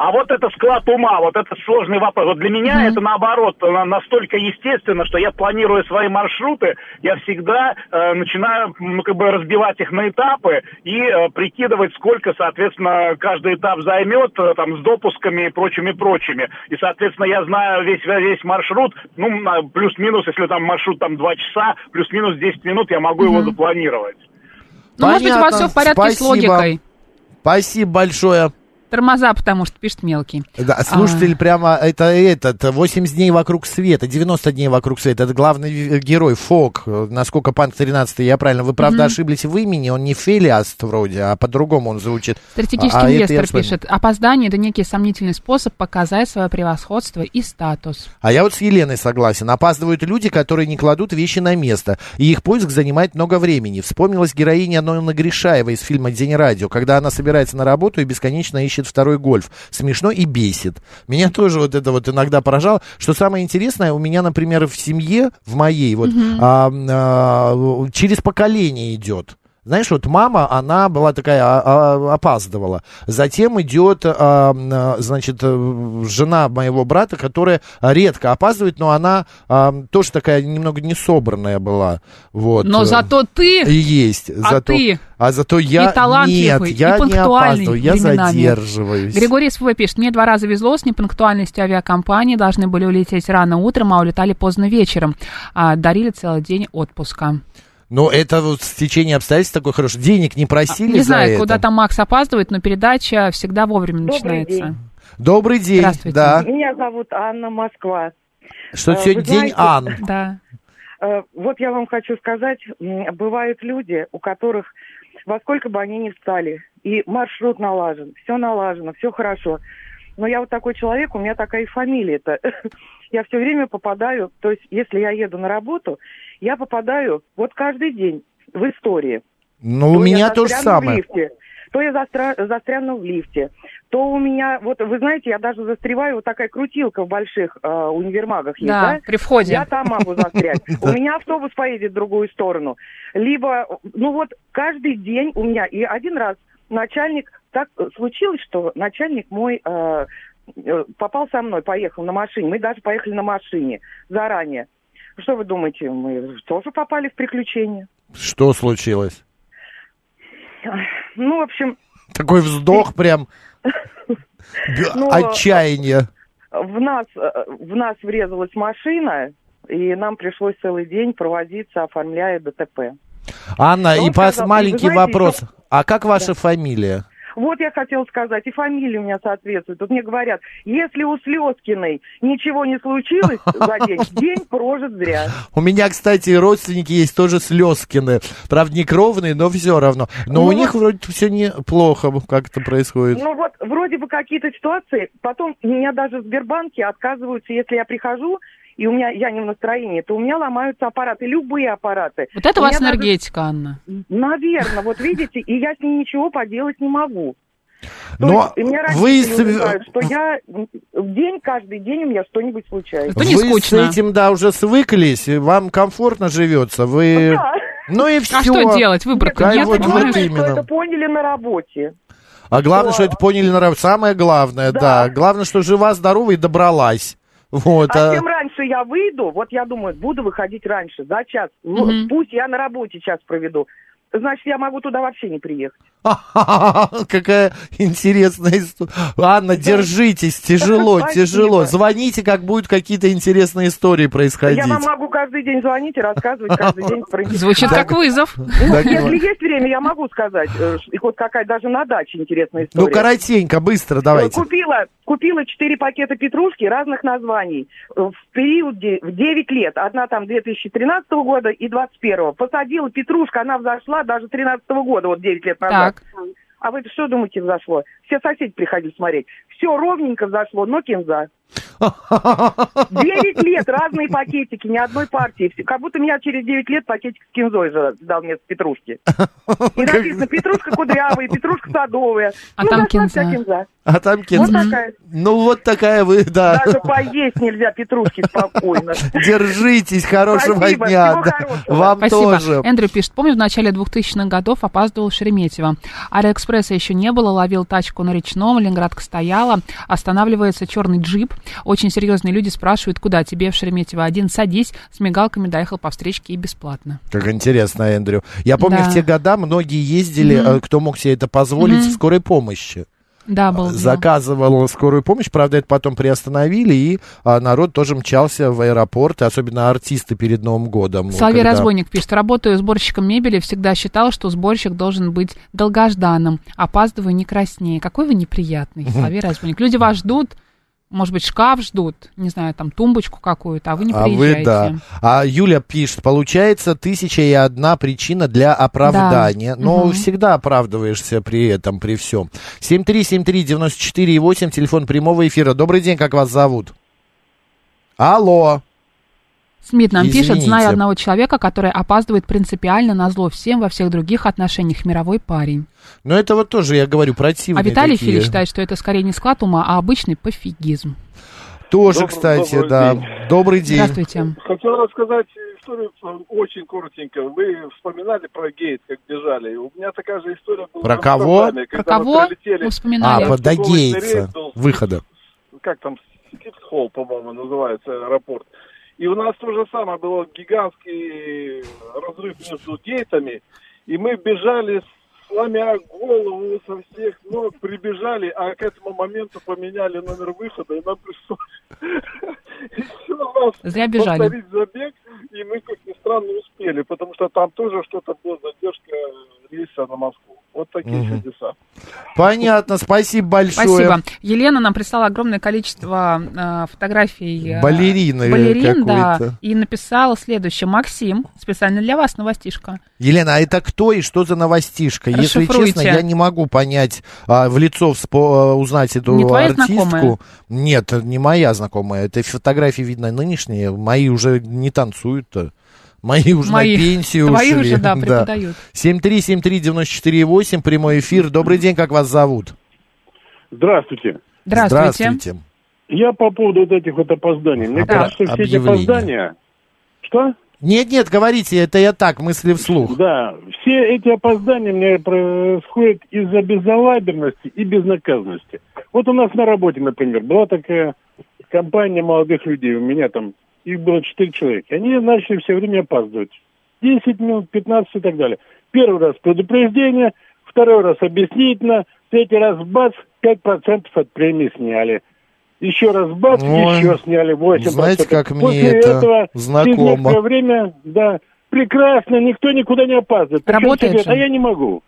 А вот это склад ума, вот это сложный вопрос. Вот для меня mm-hmm. это, наоборот, настолько естественно, что я, планируя свои маршруты, я всегда э, начинаю, ну, как бы разбивать их на этапы и э, прикидывать, сколько, соответственно, каждый этап займет, э, там, с допусками и прочими-прочими. И, соответственно, я знаю весь, весь маршрут, ну, плюс-минус, если там маршрут там два часа, плюс-минус десять минут, я могу mm-hmm. его запланировать. Ну, может быть, у вас все в порядке Спасибо. С логикой. Спасибо большое. Тормоза, потому что пишет мелкий. Да, слушатель а... прямо, это этот, восемьдесят дней вокруг света, девяносто дней вокруг света, это главный герой, Фок, насколько пан тринадцатый, я правильно, вы, правда, mm-hmm. ошиблись в имени, он не Фелиаст вроде, а по-другому он звучит. Стратегический а, инвестор пишет, опоздание – это некий сомнительный способ показать свое превосходство и статус. А я вот с Еленой согласен, опаздывают люди, которые не кладут вещи на место, и их поиск занимает много времени. Вспомнилась героиня Нонны Гришаева из фильма «День радио», когда она собирается на работу и бесконечно ищет второй гольф. Смешно и бесит. Меня тоже вот это вот иногда поражало. Что самое интересное, у меня, например, в семье, в моей, вот, mm-hmm. а, а, через поколение идет. Знаешь, вот мама, она была такая, а, а, опаздывала. Затем идет, а, а, значит, жена моего брата, которая редко опаздывает, но она а, тоже такая немного несобранная была. Вот. Но зато ты... Есть. А зато, ты... А зато я... И талантливый, нет, я и пунктуальный не опаздываю, я временами. задерживаюсь. Григорий СВ пишет, мне два раза везло с непунктуальностью авиакомпании, должны были улететь рано утром, а улетали поздно вечером. А, дарили целый день отпуска. Ну, это вот стечение обстоятельств такое хорошее. Денег не просили Не за знаю, это? куда там Макс опаздывает, но передача всегда вовремя Добрый начинается. День. Добрый день. Здравствуйте. Да. Меня зовут Анна, Москва. Что сегодня день знаете, Ан. Да. Вот я вам хочу сказать, бывают люди, у которых во сколько бы они ни встали, и маршрут налажен, все налажено, все хорошо. Но я вот такой человек, у меня такая и фамилия-то. Я все время попадаю, то есть если я еду на работу, я попадаю вот каждый день в истории. Ну, у меня то же самое. Лифте, то я застра... застряну в лифте, то у меня, вот вы знаете, я даже застреваю, вот такая крутилка в больших э, универмагах есть, да, да? При входе. Я там могу застрять. У меня автобус поедет в другую сторону. Либо, ну вот каждый день у меня, и один раз начальник, так случилось, что начальник мой э, попал со мной, поехал на машине. Мы даже поехали на машине заранее. Что вы думаете, мы тоже попали в приключения? Что случилось? Ну, в общем... Такой вздох прям, отчаяние. В нас, в нас врезалась машина, и нам пришлось целый день проводиться, оформляя ДТП. Анна, и по маленький вопрос. А как ваша фамилия? Вот я хотела сказать, и фамилия у меня соответствует. Тут мне говорят, если у Слезкиной ничего не случилось за день, день прожит зря. У меня, кстати, родственники есть тоже Слезкины. Правда, не кровные, но все равно. Но ну, у них вроде все неплохо как-то происходит. Ну вот, вроде бы какие-то ситуации. Потом у меня даже в Сбербанке отказываются, если я прихожу, и у меня я не в настроении, то у меня ломаются аппараты, любые аппараты. Вот это у у вас даже... энергетика, Анна. Наверное, вот видите, и я с ней ничего поделать не могу. То Но есть, меня вы... Знают, что я в день, каждый день у меня что-нибудь случается. Это не вы скучно. С этим, да, уже свыклись, вам комфортно живется, вы... Да. Ну и все. А что делать? Выбор нет, нет. Вот главное, вот что это поняли на работе. А главное, что, что это поняли на работе. Самое главное, да. да. Главное, что жива, здорова и добралась. Вот, а, а чем раньше я выйду, вот я думаю, буду выходить раньше, за час. Mm-hmm. Пусть я на работе час проведу. Значит, я могу туда вообще не приехать. Какая интересная история. Анна, держитесь, тяжело, тяжело. Звоните, как будут какие-то интересные истории происходить. Я вам могу каждый день звонить и рассказывать каждый день про интересные. Звучит как вызов. Если есть время, я могу сказать. И вот какая даже на даче интересная история. Ну, коротенько, быстро, давайте. Купила, купила четыре пакета петрушки разных названий в период в девять лет. Одна там две тысячи тринадцатого года и двадцать первого. Посадила петрушка, она взошла даже тринадцатого года, вот девять лет назад. Так. А вы что думаете взошло? Все соседи приходили смотреть. Все ровненько взошло, но кинза. Девять лет, разные пакетики, ни одной партии. Как будто меня через девять лет пакетик с кинзой же дал вместо петрушки. И написано, петрушка кудрявая, петрушка садовая. А ну, там кинза. кинза. Атамкин. Вот такая. Ну, вот такая вы, да. Даже поесть нельзя петрушки спокойно. Держитесь, хорошего Спасибо, дня. всего Да. хорошего. Вам Спасибо. тоже. Эндрю пишет, помню, в начале двухтысячных годов опаздывал в Шереметьево. Аэроэкспресса еще не было, ловил тачку на Речном, Ленинградка стояла, останавливается черный джип. Очень серьезные люди спрашивают, куда тебе в Шереметьево один, садись, с мигалками доехал по встречке и бесплатно. Как интересно, Эндрю. Я помню, Да. в те года многие ездили, Мгм. кто мог себе это позволить, Мгм. в скорой помощи. Да, был. Заказывал скорую помощь, правда, это потом приостановили, и а, народ тоже мчался в аэропорт, особенно артисты перед Новым годом. Соловей когда... Разбойник пишет, работаю сборщиком мебели, всегда считал, что сборщик должен быть долгожданным, опаздываю не краснее. Какой вы неприятный, Соловей Разбойник. Люди вас ждут, может быть, шкаф ждут, не знаю, там тумбочку какую-то, а вы не А приезжаете. вы, да. А Юля пишет, получается, тысяча и одна причина для оправдания. Да. Но Угу. всегда оправдываешься при этом, при всем. семь три семь три девяносто четыре восемь, телефон прямого эфира. Добрый день, как вас зовут? Алло. Смит нам Извините. пишет, знаю одного человека, который опаздывает принципиально назло всем во всех других отношениях, мировой парень. Но это вот тоже, я говорю, противные А Виталий такие. Фили считает, что это скорее не склад ума, а обычный пофигизм. Тоже, Добрый- кстати, добрый да. день. Добрый день. Здравствуйте. Хотел рассказать историю очень коротенько. Вы вспоминали про гейт, как бежали. У меня такая же история была. Про в кого? Амстердаме, Про когда мы кого прилетели. мы вспоминали? А, по- до Торговый Гейтса, рейс был, выхода. Как там, Скипс-Холл, по-моему, называется аэропорт. И у нас то же самое было, гигантский разрыв между гейтами. И мы бежали, сломя голову со всех ног, прибежали, а к этому моменту поменяли номер выхода, и нам пришлось еще раз Зря бежали. повторить забег, и мы, как ни странно, успели, потому что там тоже что-то была задержка рейса на Москву. Вот такие Мгм. чудеса. Понятно, спасибо большое. Спасибо. Елена нам прислала огромное количество э, фотографий. э, Балерины балерин, да, какой-то. и написала следующее. Максим, специально для вас новостишка. Елена, а это кто и что за новостишка? Если Расшифруйте. честно, я не могу понять, а, в лицо вспо- узнать эту Не твоя артистку. знакомая? Нет, не моя знакомая. Это фотографии, видно, нынешние. Мои уже не танцуют-то. Мои уже Мои. на пенсию Твои ушли. уже, да, преподают. семь три семь три девяносто четыре восемь, прямой эфир. Добрый день, как вас зовут? Здравствуйте. Здравствуйте. Здравствуйте. Я по поводу вот этих вот опозданий. Мне Да. кажется, что все эти Объявление. опоздания... Что? Нет-нет, говорите, это я так, мысли вслух. Да, все эти опоздания мне происходят из-за безалаберности и безнаказанности. Вот у нас на работе, например, была такая компания молодых людей, у меня там, их было четыре человека. Они начали все время опаздывать. десять минут, пятнадцать и так далее. Первый раз предупреждение, второй раз объяснительно, третий раз бац, пять процентов от премии сняли. Еще раз бац, Ой, еще сняли восемь процентов. знаете, как мне После это этого, знакомо. через некоторое время, да, прекрасно, никто никуда не опаздывает. Причем Работает все говорят, же. а я не могу.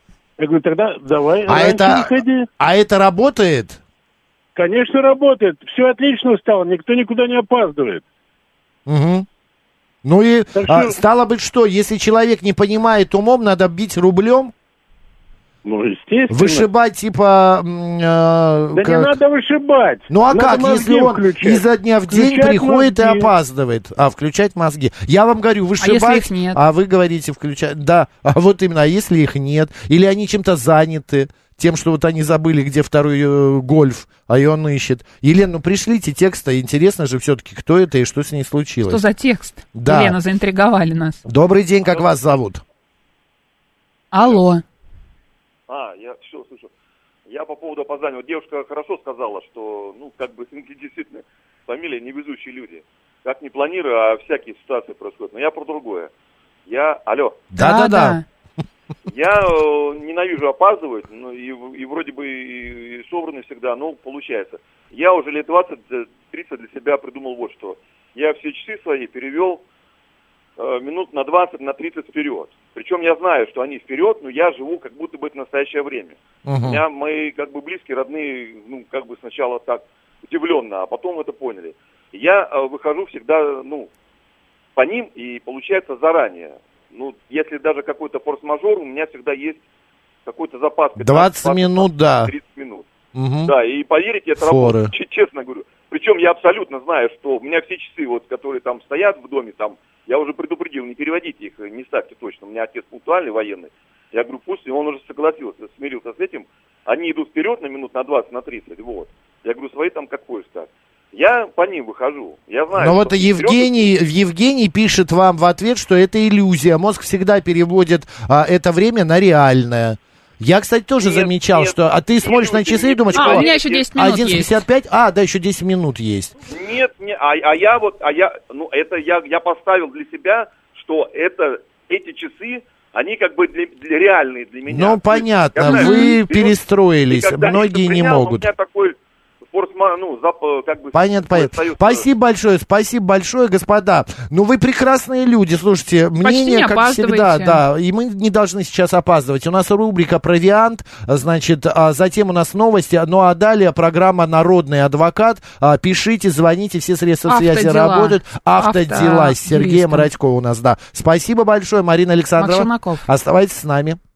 Я говорю, тогда давай А раньше это, выходи. а это работает? Конечно, работает. Все отлично стало, никто никуда не опаздывает. Угу. Ну и Так а, что- стало быть, что, если человек не понимает умом, надо бить рублем? Ну, естественно. Вышибать, типа... м, э, Да как- не надо вышибать. Ну а Надо как, мозги если он включать. изо дня в день Включать приходит и мозги. опаздывает? А, включать мозги. Я вам говорю, вышибать, если их нет? а вы говорите включать. Да, а вот именно, а если их нет? Или они чем-то заняты? Тем, что вот они забыли, где второй э, гольф, а и он ищет. Елена, ну пришлите текста, интересно же все-таки, кто это и что с ней случилось. Что за текст? Да. Елена, заинтриговали нас. Добрый день, как вас зовут? Алло. А, я все слышу. Я по поводу опоздания. Вот девушка хорошо сказала, что, ну, как бы, действительно, фамилия невезучие люди. Как не планирую, а всякие ситуации происходят. Но я про другое. Я, алло. Да-да-да. Я э, ненавижу опаздывать, ну, и, и вроде бы и, и собранный всегда, но получается. Я уже лет двадцать-тридцать для себя придумал вот что. Я все часы свои перевел э, минут на двадцать, на тридцать вперед. Причем я знаю, что они вперед, но я живу как будто бы это настоящее время. Угу. У меня мои как бы близкие, родные, ну, как бы сначала так удивленно, а потом это поняли. Я э, выхожу всегда, ну, по ним, и получается заранее. Ну, если даже какой-то форс-мажор, у меня всегда есть какой-то запас. двадцать минут, да. тридцать минут. Угу. Да, и поверите, это Форы. работает, ч- честно говорю. Причем я абсолютно знаю, что у меня все часы, вот, которые там стоят в доме, там, я уже предупредил, не переводите их, не ставьте точно. У меня отец пунктуальный, военный. Я говорю, пусть, и он уже согласился, смирился с этим. они идут вперед на минут на двадцать, на тридцать, вот. Я говорю, свои там как хочешь так. Я по ним выхожу. Я знаю, но вот Евгений, вперед... Евгений пишет вам в ответ, что это иллюзия. Мозг всегда переводит а, это время на реальное. Я, кстати, тоже нет, замечал, нет, что... А ты смотришь на часы и думаешь... А, у меня еще десять минут одиннадцать пятьдесят пять? А, да, еще десять минут есть. Нет, нет, а, а я вот... А я, ну, это я, я поставил для себя, что это, эти часы, они как бы для, для, реальные для меня. Ну, понятно, есть, вы знаю, перестроились, многие не могут. У меня такой... Ну, зап, как бы, понятно, понятно. Остается... Спасибо большое, спасибо большое, господа. Ну, вы прекрасные люди, слушайте, мнение, как всегда, да, и мы не должны сейчас опаздывать. У нас рубрика «Провиант», значит, а затем у нас новости, ну, а далее программа «Народный адвокат». Пишите, звоните, все средства Автодела. связи работают. Автодела Авто... с Сергеем Радько у нас, да. Спасибо большое, Марина Александровна. Оставайтесь с нами.